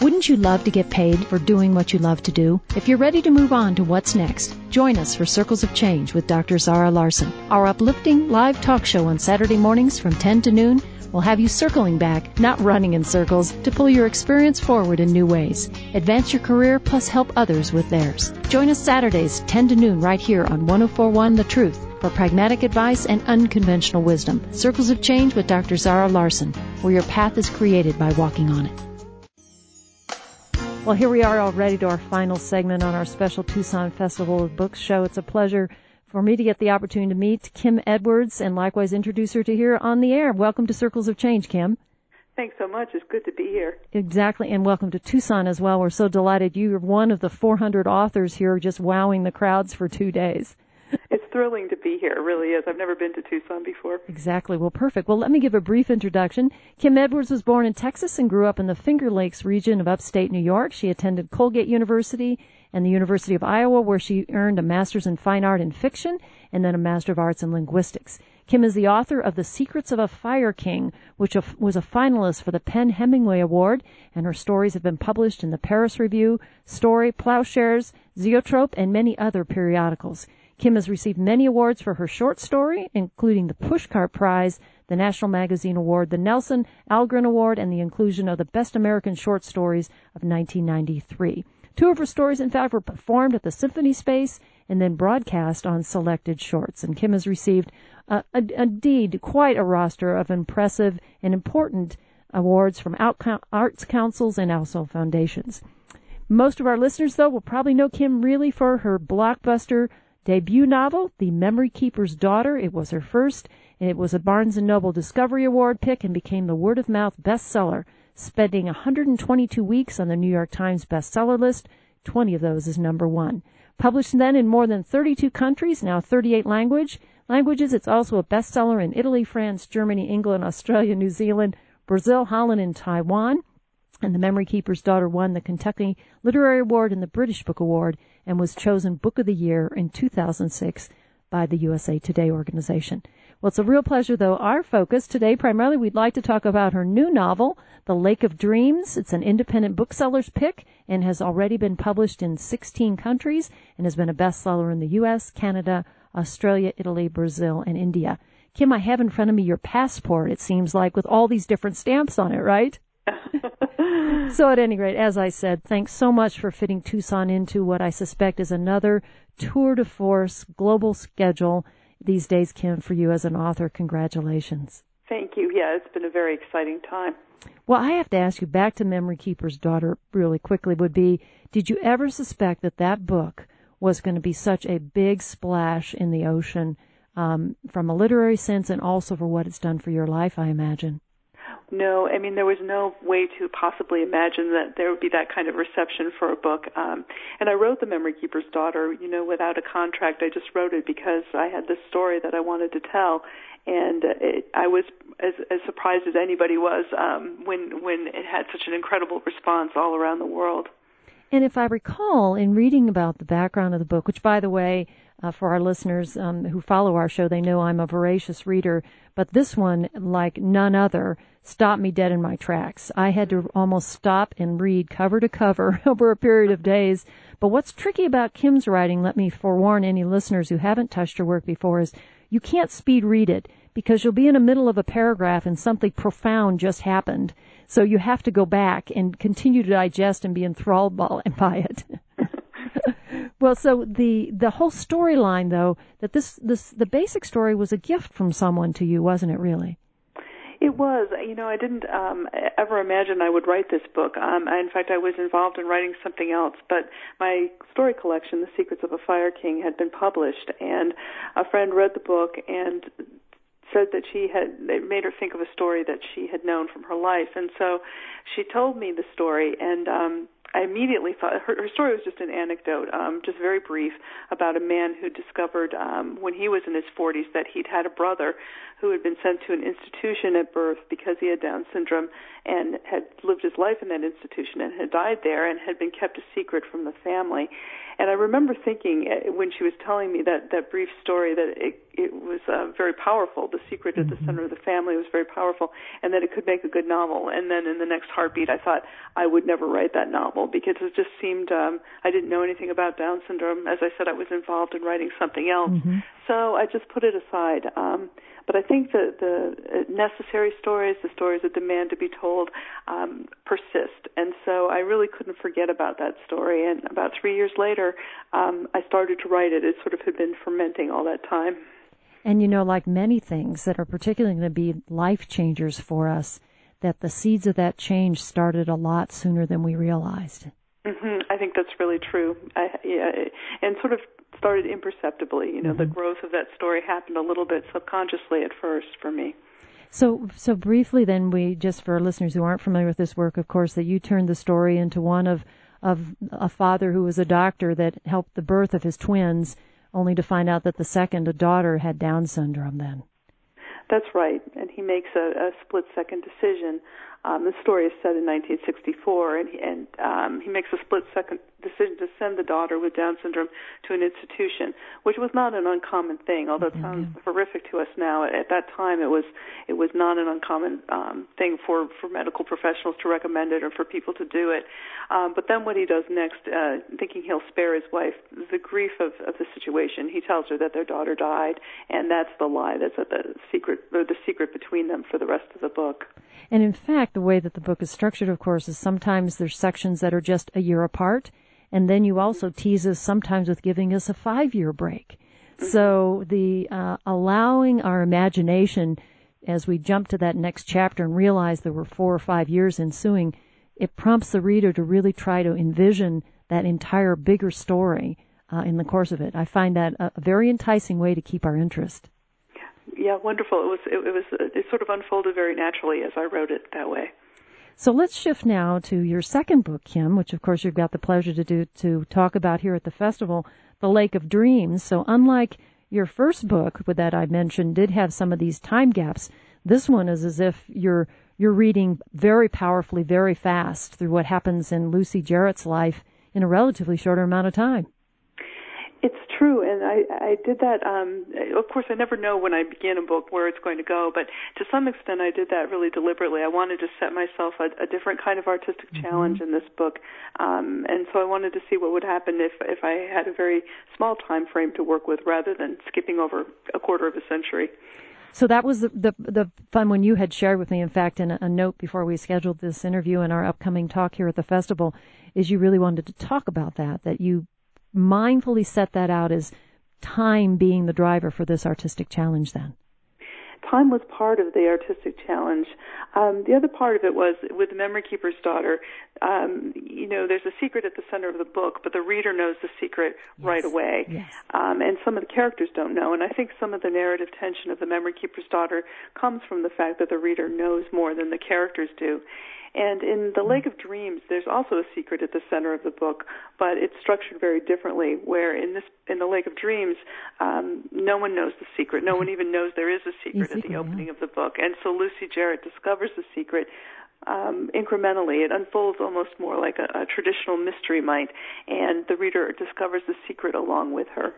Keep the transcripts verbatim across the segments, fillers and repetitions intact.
Wouldn't you love to get paid for doing what you love to do? If you're ready to move on to what's next, join us for Circles of Change with Doctor Zara Larson. Our uplifting live talk show on Saturday mornings from ten to noon will have you circling back, not running in circles, to pull your experience forward in new ways. Advance your career plus help others with theirs. Join us Saturdays, ten to noon, right here on one oh four point one The Truth for pragmatic advice and unconventional wisdom. Circles of Change with Doctor Zara Larson, where your path is created by walking on it. Well, here we are already to our final segment on our special Tucson Festival of Books show. It's a pleasure for me to get the opportunity to meet Kim Edwards and likewise introduce her to here on the air. Welcome to Circles of Change, Kim. Thanks so much. It's good to be here. Exactly, and welcome to Tucson as well. We're so delighted you're one of the four hundred authors here just wowing the crowds for two days. It's thrilling to be here. It really is. I've never been to Tucson before. Exactly. Well, perfect. Well, let me give a brief introduction. Kim Edwards was born in Texas and grew up in the Finger Lakes region of upstate New York. She attended Colgate University and the University of Iowa, where she earned a master's in fine art and fiction and then a master of arts in linguistics. Kim is the author of The Secrets of a Fire King, which was a finalist for the Penn Hemingway Award, and her stories have been published in the Paris Review, Story, Plowshares, Zoetrope, and many other periodicals. Kim has received many awards for her short story, including the Pushcart Prize, the National Magazine Award, the Nelson Algren Award, and the inclusion of the Best American Short Stories of nineteen ninety-three. Two of her stories, in fact, were performed at the Symphony Space and then broadcast on selected shorts. And Kim has received, uh, a, indeed, quite a roster of impressive and important awards from arts councils and also foundations. Most of our listeners, though, will probably know Kim really for her blockbuster debut novel, The Memory Keeper's Daughter. It was her first, and it was a Barnes and Noble Discovery Award pick and became the word-of-mouth bestseller, spending one hundred twenty-two weeks on the New York Times bestseller list, twenty of those as number one. Published then in more than thirty-two countries, now thirty-eight language, languages, it's also a bestseller in Italy, France, Germany, England, Australia, New Zealand, Brazil, Holland, and Taiwan. And The Memory Keeper's Daughter won the Kentucky Literary Award and the British Book Award and was chosen Book of the Year in two thousand six by the U S A Today organization. Well, it's a real pleasure, though. Our focus today, primarily, we'd like to talk about her new novel, The Lake of Dreams. It's an independent bookseller's pick and has already been published in sixteen countries and has been a bestseller in the U S, Canada, Australia, Italy, Brazil, and India. Kim, I have in front of me your passport, it seems like, with all these different stamps on it, right? So at any rate, as I said, thanks so much for fitting Tucson into what I suspect is another tour de force global schedule these days, Kim, for you as an author. Congratulations. Thank you. Yeah, it's been a very exciting time. Well, I have to ask you, back to Memory Keeper's Daughter really quickly, would be, did you ever suspect that that book was going to be such a big splash in the ocean um, from a literary sense and also for what it's done for your life, I imagine? No, I mean, there was no way to possibly imagine that there would be that kind of reception for a book. Um, and I wrote The Memory Keeper's Daughter, you know, without a contract. I just wrote it because I had this story that I wanted to tell. And it, I was as, as surprised as anybody was um, when, when it had such an incredible response all around the world. And if I recall, in reading about the background of the book, which, by the way, uh, for our listeners um, who follow our show, they know I'm a voracious reader, but this one, like none other, stopped me dead in my tracks. I had to almost stop and read cover to cover over a period of days. But what's tricky about Kim's writing, let me forewarn any listeners who haven't touched her work before, is you can't speed read it because you'll be in the middle of a paragraph and something profound just happened. So you have to go back and continue to digest and be enthralled by it. Well, so the the whole storyline, though, that this this the basic story was a gift from someone to you, wasn't it? Really? It was. You know, I didn't um, ever imagine I would write this book. Um, in fact, I was involved in writing something else. But my story collection, The Secrets of a Fire King, had been published, and a friend read the book and said that she had, it made her think of a story that she had known from her life. And so she told me the story, and um, I immediately thought, her, her story was just an anecdote, um, just very brief, about a man who discovered um, when he was in his forties that he'd had a brother who had been sent to an institution at birth because he had Down syndrome and had lived his life in that institution and had died there and had been kept a secret from the family. And I remember thinking when she was telling me that, that brief story that it, it was uh, very powerful. The Secret at the Center of the Family was very powerful, and that it could make a good novel. And then in the next heartbeat, I thought I would never write that novel because it just seemed um, I didn't know anything about Down syndrome. As I said, I was involved in writing something else, mm-hmm. so I just put it aside. Um, But I think the, the necessary stories, the stories that demand to be told, um, persist. And so I really couldn't forget about that story. And about three years later, um, I started to write it. It sort of had been fermenting all that time. And, you know, like many things that are particularly going to be life changers for us, that the seeds of that change started a lot sooner than we realized. Mm-hmm. I think that's really true. I, yeah, and sort of started imperceptibly. You know, mm-hmm. the growth of that story happened a little bit subconsciously at first for me. So, so briefly then, we, just for listeners who aren't familiar with this work, of course, that you turned the story into one of, of a father who was a doctor that helped the birth of his twins, only to find out that the second, a daughter, had Down syndrome then. That's right, and he makes a, a split-second decision. Um, the story is set in nineteen sixty-four, and, he, and um, he makes a split-second decision to send the daughter with Down syndrome to an institution, which was not an uncommon thing. Although it sounds mm-hmm. horrific to us now, at that time it was it was not an uncommon um, thing for, for medical professionals to recommend it or for people to do it. Um, but then what he does next, uh, thinking he'll spare his wife the grief of, of the situation, he tells her that their daughter died, and that's the lie. That's the secret, or the secret between them for the rest of the book. And in fact, the way that the book is structured, of course, is sometimes there's sections that are just a year apart, and then you also tease us sometimes with giving us a five-year break. Mm-hmm. So the uh, allowing our imagination as we jump to that next chapter and realize there were four or five years ensuing, it prompts the reader to really try to envision that entire bigger story uh, in the course of it. I find that a, a very enticing way to keep our interest. Yeah, wonderful. It was it, it was it sort of unfolded very naturally as I wrote it that way. So let's shift now to your second book, Kim, which of course you've got the pleasure to do to talk about here at the festival, The Lake of Dreams. So unlike your first book that I mentioned did have some of these time gaps, this one is as if you're you're reading very powerfully, very fast through what happens in Lucy Jarrett's life in a relatively shorter amount of time. It's true, and I, I did that. Um, of course, I never know when I begin a book where it's going to go, but to some extent I did that really deliberately. I wanted to set myself a, a different kind of artistic mm-hmm. challenge in this book, um, and so I wanted to see what would happen if, if I had a very small time frame to work with rather than skipping over a quarter of a century. So that was the, the the fun when you had shared with me, in fact, in a, a note before we scheduled this interview and our upcoming talk here at the festival, is you really wanted to talk about that, that you mindfully set that out as time being the driver for this artistic challenge then. Time was part of the artistic challenge. Um, the other part of it was with the Memory Keeper's Daughter, um, you know, there's a secret at the center of the book, but the reader knows the secret yes. right away. Yes. Um, and some of the characters don't know. And I think some of the narrative tension of the Memory Keeper's Daughter comes from the fact that the reader knows more than the characters do. And in The Lake of Dreams, there's also a secret at the center of the book, but it's structured very differently, where in this in The Lake of Dreams, um, no one knows the secret. No one even knows there is a secret, secret at the opening yeah. of the book. And so Lucy Jarrett discovers the secret um, incrementally. It unfolds almost more like a, a traditional mystery might, and the reader discovers the secret along with her.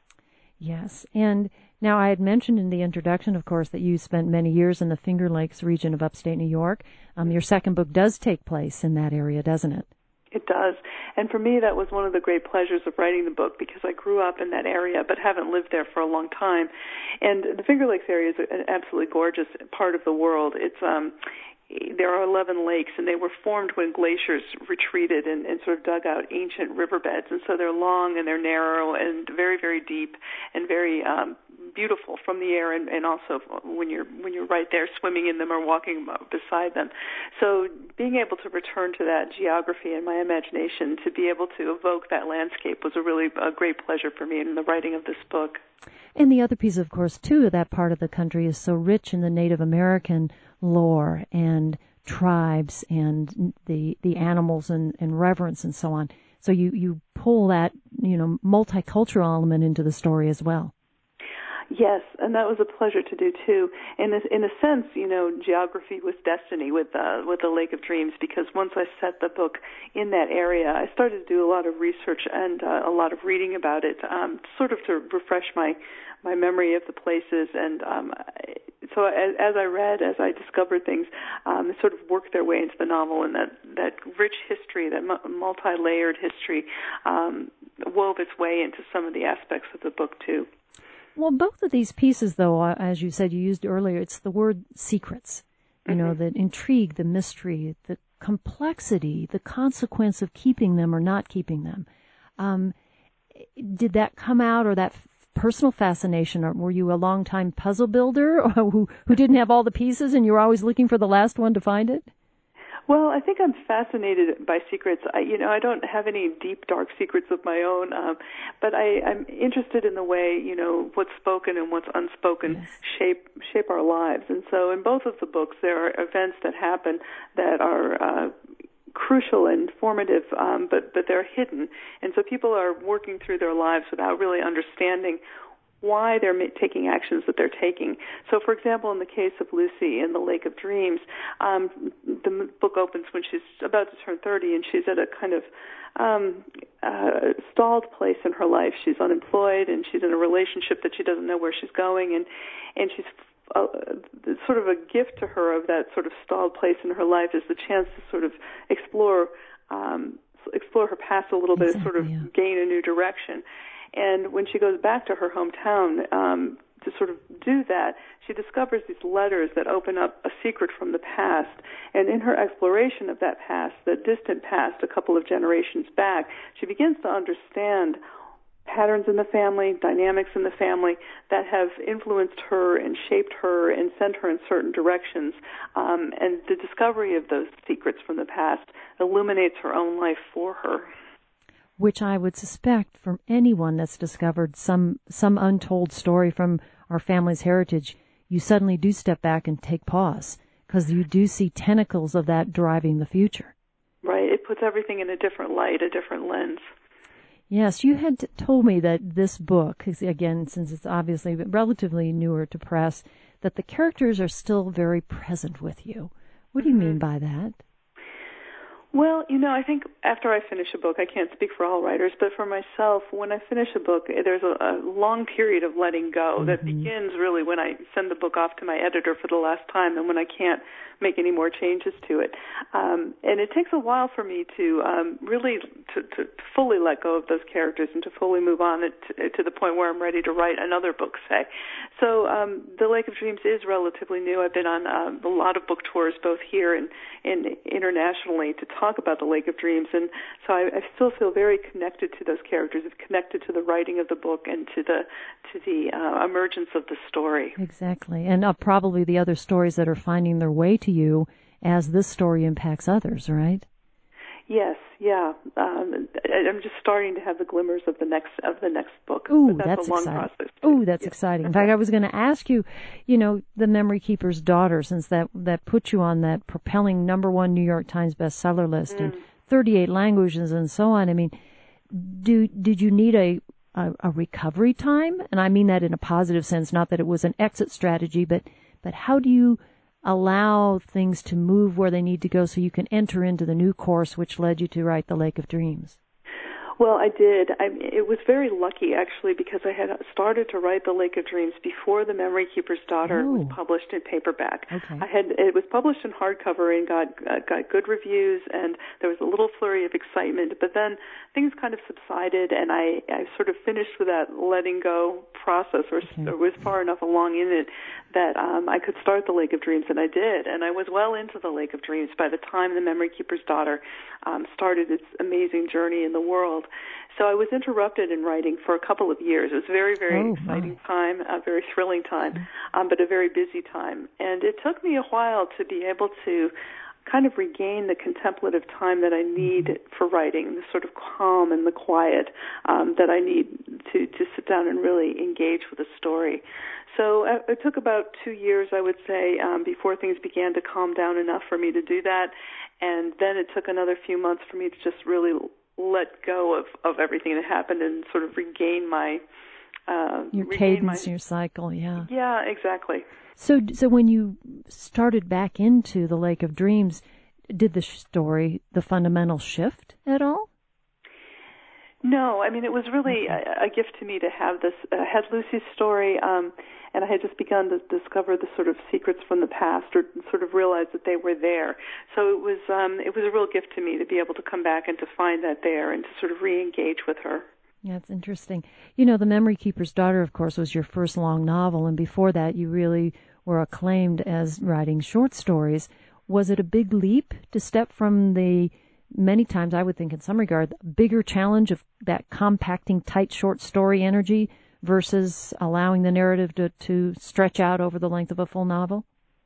Yes, and now I had mentioned in the introduction, of course, that you spent many years in the Finger Lakes region of upstate New York. Um, your second book does take place in that area, doesn't it? It does. And for me, that was one of the great pleasures of writing the book because I grew up in that area but haven't lived there for a long time. And the Finger Lakes area is an absolutely gorgeous part of the world. It's um There are eleven lakes, and they were formed when glaciers retreated and, and sort of dug out ancient riverbeds. And so they're long and they're narrow and very, very deep and very um, beautiful from the air, and, and also when you're when you're right there swimming in them or walking beside them. So being able to return to that geography in my imagination, to be able to evoke that landscape, was a really a great pleasure for me in the writing of this book. And the other piece, of course, too, that part of the country is so rich in the Native American lore and tribes and the the animals and, and reverence and so on. So you, you pull that, you know, multicultural element into the story as well. Yes, and that was a pleasure to do too. In a, in a sense, you know, geography was destiny with uh, with the Lake of Dreams, because once I set the book in that area, I started to do a lot of research and uh, a lot of reading about it, um, sort of to refresh my my memory of the places. And um, so as, as I read, as I discovered things, um, they sort of worked their way into the novel, and that, that rich history, that multi-layered history, um, wove its way into some of the aspects of the book too. Well, both of these pieces, though, uh, as you said, you used earlier, it's the word secrets, you mm-hmm. know, the intrigue, the mystery, the complexity, the consequence of keeping them or not keeping them. Um, did that come out, or that f- personal fascination, or were you a long-time puzzle builder or who, who didn't have all the pieces and you were always looking for the last one to find it? Well, I think I'm fascinated by secrets. I, you know, I don't have any deep, dark secrets of my own, um, but I, I'm interested in the way, you know, what's spoken and what's unspoken yes. shape shape our lives. And so, in both of the books, there are events that happen that are uh, crucial and formative, um, but but they're hidden. And so, people are working through their lives without really understanding why they're taking actions that they're taking. So, for example, in the case of Lucy in the Lake of Dreams, um, the book opens when she's about to turn thirty, and she's at a kind of um, uh, stalled place in her life. She's unemployed, and she's in a relationship that she doesn't know where she's going, and and she's uh, sort of a gift to her of that sort of stalled place in her life is the chance to sort of explore um, explore her past a little bit, exactly, sort of yeah. gain a new direction. And when she goes back to her hometown um, to sort of do that, she discovers these letters that open up a secret from the past. And in her exploration of that past, the distant past, a couple of generations back, she begins to understand patterns in the family, dynamics in the family that have influenced her and shaped her and sent her in certain directions. Um, and the discovery of those secrets from the past illuminates her own life for her. Which I would suspect from anyone that's discovered some some untold story from our family's heritage, you suddenly do step back and take pause, because you do see tentacles of that driving the future. Right. It puts everything in a different light, a different lens. Yes, you had t- told me that this book, again, since it's obviously relatively newer to press, that the characters are still very present with you. What do you mm-hmm. mean by that? Well, you know, I think after I finish a book, I can't speak for all writers, but for myself, when I finish a book, there's a, a long period of letting go mm-hmm. that begins really when I send the book off to my editor for the last time and when I can't make any more changes to it. Um, and it takes a while for me to um, really to, to fully let go of those characters and to fully move on to, to the point where I'm ready to write another book, say. So um, The Lake of Dreams is relatively new. I've been on um, a lot of book tours, both here and, and internationally, to talk about The Lake of Dreams. And so I, I still feel very connected to those characters, connected to the writing of the book and to the to the uh, emergence of the story. Exactly. And uh, probably the other stories that are finding their way to you as this story impacts others, right? Yes, yeah. Um, I'm just starting to have the glimmers of the next of the next book. Ooh, but that's, that's a long exciting. process. Ooh, that's yeah. exciting. In fact, I was going to ask you, you know, The Memory Keeper's Daughter, since that that put you on that propelling number one New York Times bestseller list mm. in thirty-eight languages and so on. I mean, do did you need a A, a recovery time? And I mean that in a positive sense, not that it was an exit strategy, but, but how do you allow things to move where they need to go so you can enter into the new course which led you to write The Lake of Dreams? Well, I did. I, it was very lucky, actually, because I had started to write The Lake of Dreams before The Memory Keeper's Daughter oh. was published in paperback. Okay. I had it was published in hardcover and got uh, got good reviews, and there was a little flurry of excitement. But then things kind of subsided, and I, I sort of finished with that letting go process, or, okay. or was far enough along in it that um, I could start The Lake of Dreams, and I did. And I was well into The Lake of Dreams by the time The Memory Keeper's Daughter um, started its amazing journey in the world. So I was interrupted in writing for a couple of years. It was a very, very oh, exciting my. time, a very thrilling time, um, but a very busy time. And it took me a while to be able to kind of regain the contemplative time that I need mm-hmm. for writing, the sort of calm and the quiet um, that I need to, to sit down and really engage with a story. So uh, it took about two years, I would say, um, before things began to calm down enough for me to do that. And then it took another few months for me to just really let go of, of everything that happened and sort of regain my uh, your regain cadence, my, your cycle, yeah. Yeah, exactly. So, so when you started back into the Lake of Dreams, did the story, the fundamental shift at all? No, I mean, it was really Okay. a, a gift to me to have this. I had Lucy's story, um, and I had just begun to discover the sort of secrets from the past, or sort of realize that they were there. So it was, um, it was a real gift to me to be able to come back and to find that there and to sort of re-engage with her. That's interesting. You know, The Memory Keeper's Daughter, of course, was your first long novel, and before that you really were acclaimed as writing short stories. Was it a big leap to step from the, many times I would think in some regard, bigger challenge of that compacting tight short story energy versus allowing the narrative to, to stretch out over the length of a full novel?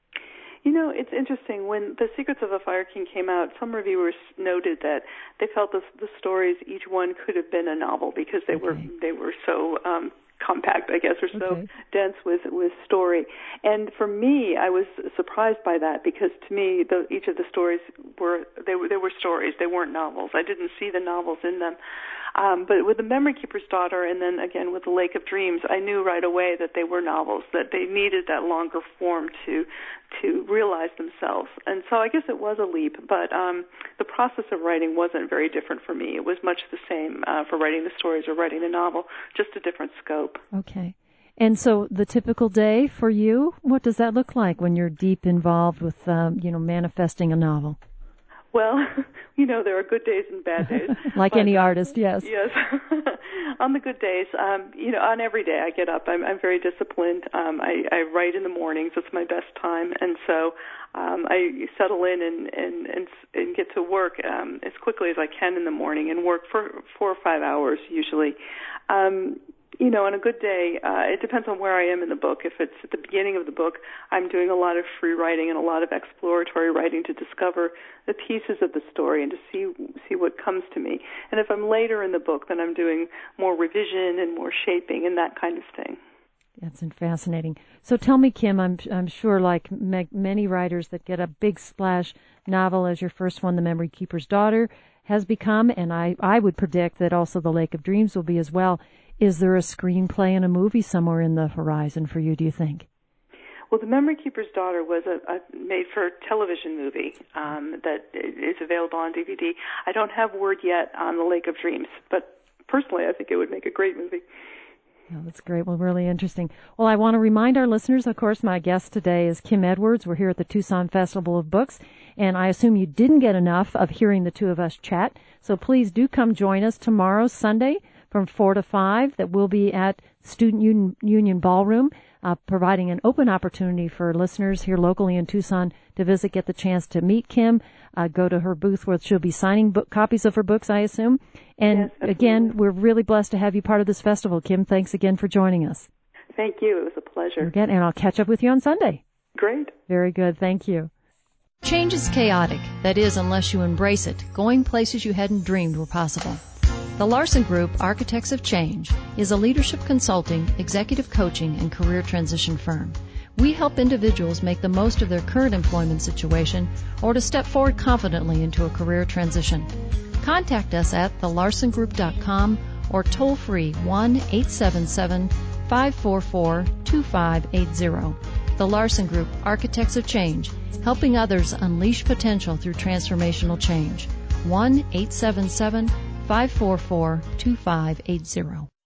You know, it's interesting. When The Secrets of a Fire King came out, some reviewers noted that they felt the, the stories, each one could have been a novel because they Okay. were they were so um, compact, I guess, or so Okay. dense with with story. And for me, I was surprised by that because to me, the, each of the stories were they were they were stories. They weren't novels. I didn't see the novels in them. Um, but with The Memory Keeper's Daughter, and then again with The Lake of Dreams, I knew right away that they were novels, that they needed that longer form to to realize themselves. And so I guess it was a leap, but um, the process of writing wasn't very different for me. It was much the same uh, for writing the stories or writing the novel, just a different scope. Okay. And so the typical day for you, what does that look like when you're deep involved with, um, you know, manifesting a novel? Well, you know, there are good days and bad days. Like but, any uh, artist, yes. Yes. On the good days, um, you know, on every day I get up, I'm, I'm very disciplined. Um, I, I write in the mornings. It's my best time. And so um, I settle in and, and, and, and get to work um, as quickly as I can in the morning and work for four or five hours usually. Um, You know, on a good day, uh, it depends on where I am in the book. If it's at the beginning of the book, I'm doing a lot of free writing and a lot of exploratory writing to discover the pieces of the story and to see see what comes to me. And if I'm later in the book, then I'm doing more revision and more shaping and that kind of thing. That's fascinating. So tell me, Kim, I'm I'm sure like me- many writers that get a big splash novel as your first one, The Memory Keeper's Daughter has become, and I, I would predict that also The Lake of Dreams will be as well. Is there a screenplay and a movie somewhere in the horizon for you, do you think? Well, The Memory Keeper's Daughter was a, a made-for-television movie um, that is available on D V D. I don't have word yet on The Lake of Dreams, but personally I think it would make a great movie. Oh, that's great. Well, really interesting. Well, I want to remind our listeners, of course, my guest today is Kim Edwards. We're here at the Tucson Festival of Books, and I assume you didn't get enough of hearing the two of us chat. So please do come join us tomorrow, Sunday, from four to five, that will be at Student Union, Union Ballroom, uh, providing an open opportunity for listeners here locally in Tucson to visit, get the chance to meet Kim, uh, go to her booth where she'll be signing book copies of her books, I assume. And yes, again, we're really blessed to have you part of this festival. Kim, thanks again for joining us. Thank you. It was a pleasure. Again, and I'll catch up with you on Sunday. Great. Very good. Thank you. Change is chaotic. That is, unless you embrace it, going places you hadn't dreamed were possible. The Larson Group, Architects of Change, is a leadership consulting, executive coaching, and career transition firm. We help individuals make the most of their current employment situation or to step forward confidently into a career transition. Contact us at the larson group dot com or toll free one eight seven seven, five four four, two five eight zero. The Larson Group, Architects of Change, helping others unleash potential through transformational change. one eight seven seven, five four four, two five eight zero.